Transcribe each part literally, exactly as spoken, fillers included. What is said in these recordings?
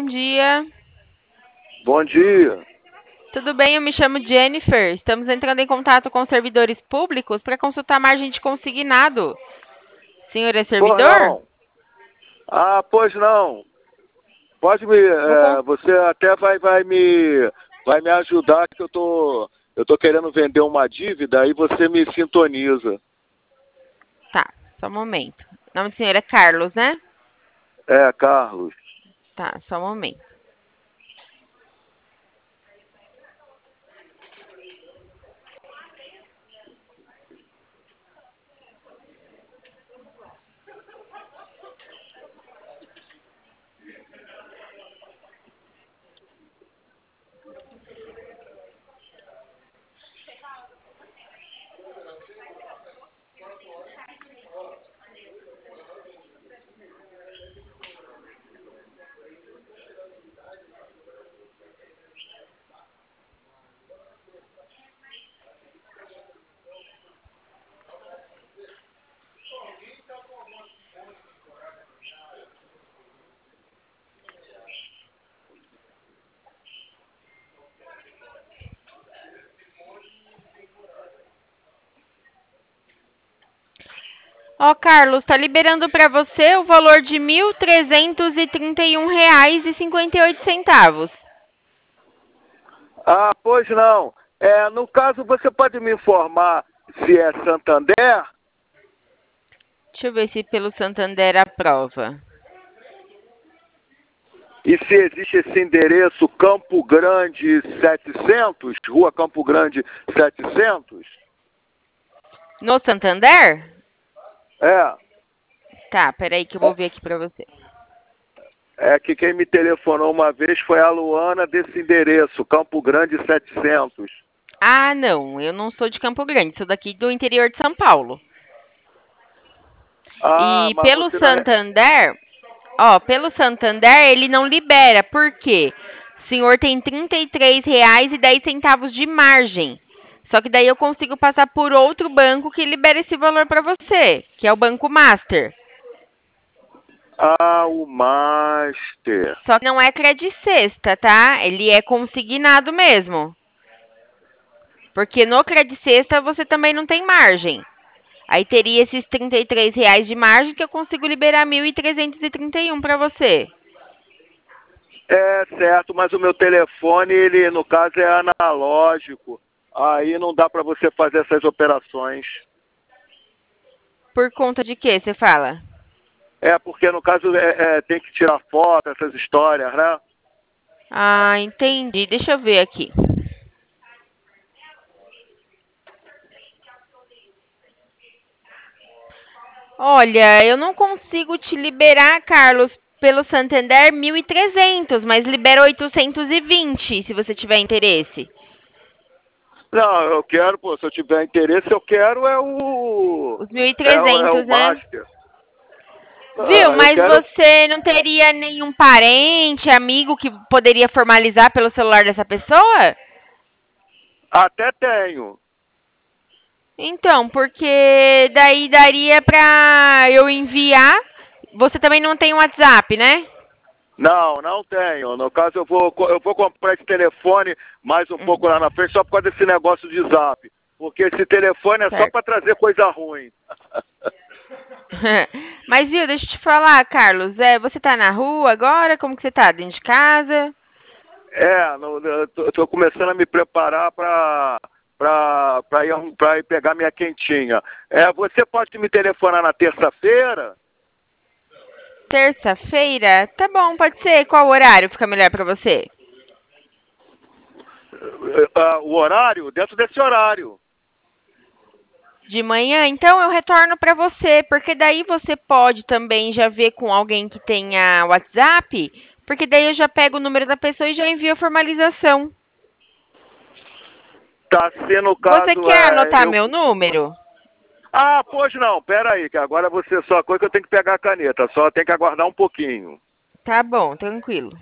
bom dia. Bom dia. Tudo bem? Eu me chamo Jennifer. Estamos entrando em contato com servidores públicos para consultar a margem de consignado. Senhor é Pois servidor? não. Ah, pois não. Pode me. Vou é, con- você até vai, vai me vai me ajudar que eu tô eu tô querendo vender uma dívida aí você me sintoniza. Tá, só um momento. O nome do senhor é Carlos, né? É, Carlos. Tá, só um momento. Ó, Carlos, tá liberando para você o valor de mil trezentos e trinta e um reais e cinquenta e oito centavos. Ah, pois não. É, no caso você pode me informar se é Santander Deixa eu ver se pelo Santander aprova. e se existe esse endereço Campo Grande setecentos, Rua Campo Grande setecentos? No Santander? É. Tá, peraí que eu vou ver aqui para você. É que quem me telefonou uma vez foi a Luana desse endereço, Campo Grande setecentos. Ah, não, eu não sou de Campo Grande, sou daqui do interior de São Paulo. Ah, E mas pelo você não é... Santander, ó, pelo Santander ele não libera. Por quê? O senhor tem trinta e três reais e dez centavos de margem. Só que daí eu consigo passar por outro banco que libera esse valor para você, que é o Banco Master. Ah, o Master. Só que não é crédito sexta, tá? Ele é consignado mesmo. Porque no crédito sexta você também não tem margem. Aí teria esses trinta e três reais de margem que eu consigo liberar mil trezentos e trinta e um para você. É certo, mas o meu telefone, ele no caso é analógico. Aí não dá para você fazer essas operações. Por conta de quê, você fala? É porque no caso é, é, tem que tirar foto, essas histórias, né? Ah, entendi. Deixa eu ver aqui. Olha, eu não consigo te liberar, Carlos, pelo Santander mil e trezentos, mas libera oitocentos e vinte, se você tiver interesse. Não, eu quero, pô, se eu tiver interesse, eu quero é o. Os mil e É, o- é o trezentos, né? Master. Viu? Ah, eu Mas quero. você não teria nenhum parente, amigo que poderia formalizar pelo celular dessa pessoa? Até tenho. Então, porque daí daria pra eu enviar. Você também não tem um WhatsApp, né? Não, não tenho. No caso, eu vou, eu vou comprar esse telefone mais um Hum, pouco lá na frente só por causa desse negócio de zap. Porque esse telefone é só certo. para trazer coisa ruim. Mas viu, deixa eu te falar, Carlos. É, você tá na rua agora? Como que você tá? Dentro de casa? É, no, eu tô, eu tô começando a me preparar para para ir, arrum- pra ir pegar minha quentinha. É, você pode me telefonar na terça-feira? Terça-feira? Tá bom, pode ser. Qual horário fica melhor pra você? Eh, ah, o horário? Dentro desse horário. De manhã? Então eu retorno pra você, porque daí você pode também já ver com alguém que tenha WhatsApp, porque daí eu já pego o número da pessoa e já envio a formalização. Tá sendo o Você caso, quer é, anotar eu. meu número? Ah, pois não, pera aí, que agora você só coisa que eu tenho que pegar a caneta, só tem que aguardar um pouquinho. Tá bom, tranquilo.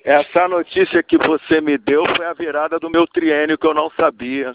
Essa notícia que você me deu foi a virada do meu triênio que eu não sabia.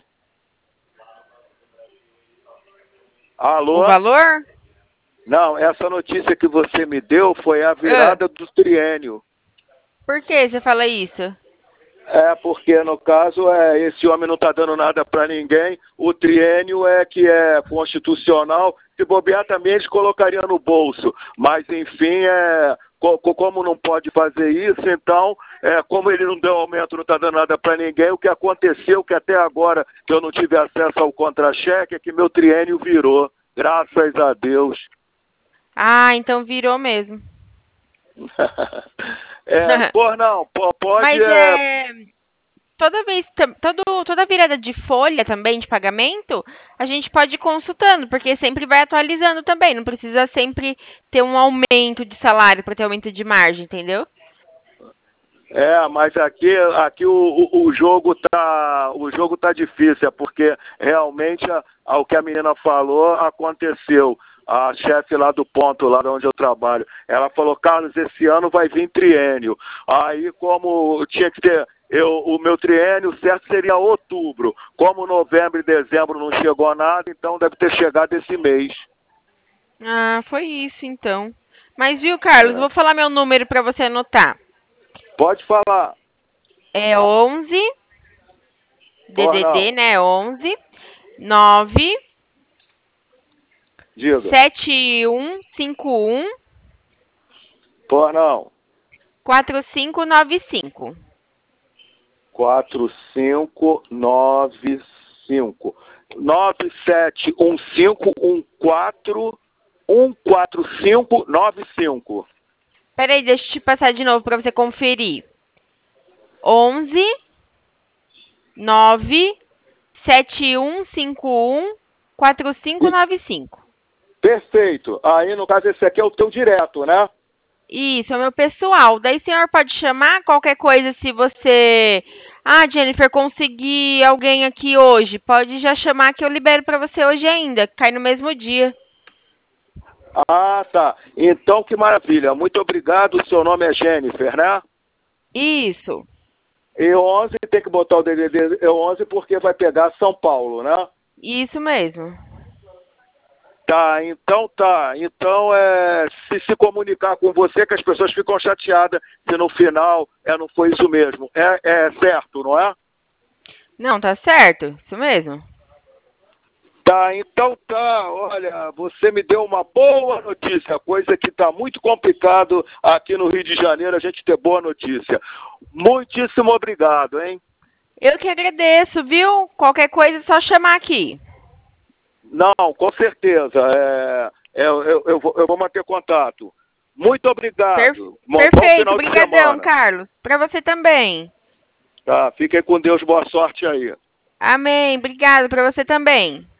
Alô? O valor? Não, essa notícia que você me deu foi a virada do triênio. Por que você fala isso? É, porque no caso é, esse homem não está dando nada para ninguém, o triênio é que é constitucional, se bobear também eles colocariam no bolso, mas enfim, é, co como não pode fazer isso, então, é, como ele não deu aumento, não está dando nada para ninguém, o que aconteceu, que até agora que eu não tive acesso ao contra-cheque, é que meu triênio virou, graças a Deus. Ah, então virou mesmo. É, por não, pode... Mas é... é, toda vez, todo, toda virada de folha também, de pagamento, a gente pode ir consultando, porque sempre vai atualizando também, não precisa sempre ter um aumento de salário para ter aumento de margem, entendeu? É, mas aqui, aqui o, o, o jogo tá, o jogo tá difícil, é porque realmente a, a, o que a menina falou aconteceu. A chefe lá do ponto, lá de onde eu trabalho, ela falou, Carlos, esse ano vai vir triênio. Aí, como tinha que ter, eu, o meu triênio certo seria outubro. Como novembro e dezembro não chegou nada, então deve ter chegado esse mês. Ah, foi isso então. Mas viu, Carlos, É. vou falar meu número para você anotar. Pode falar. É onze, D D D, né? onze, nove, Diga. sete um cinco um, Por não. quatro cinco nove cinco. quatro cinco nove cinco. nove sete um cinco um quatro um quatro cinco nove cinco. Peraí, deixa eu te passar de novo para você conferir. onze, nove, sete um cinco um, quatro cinco nove cinco. Perfeito. Aí, no caso, esse aqui é o teu direto, né? Isso, é o meu pessoal. Daí o senhor pode chamar qualquer coisa se você... Ah, Jennifer, consegui alguém aqui hoje. Pode já chamar que eu libero para você hoje ainda. Cai no mesmo dia. Ah, tá. Então, que maravilha. Muito obrigado. O seu nome é Jennifer, né? Isso. E onze tem que botar o D D D onze porque vai pegar São Paulo, né? Isso mesmo. Tá, então tá. Então é se se comunicar com você que as pessoas ficam chateadas se no final é, não foi isso mesmo. É, é certo, não é? Não, tá certo. Isso mesmo. Tá, então tá. Olha, você me deu uma boa notícia, coisa que tá muito complicado aqui no Rio de Janeiro a gente ter boa notícia. Muitíssimo obrigado, hein? Eu que agradeço, viu? Qualquer coisa é só chamar aqui. Não, com certeza. É, é, eu, eu, vou, eu vou manter contato. Muito obrigado. Per Bom, perfeito. bom Obrigadão, Carlos. Para você também. Tá, fiquem com Deus. Boa sorte aí. Amém. Obrigado para você também.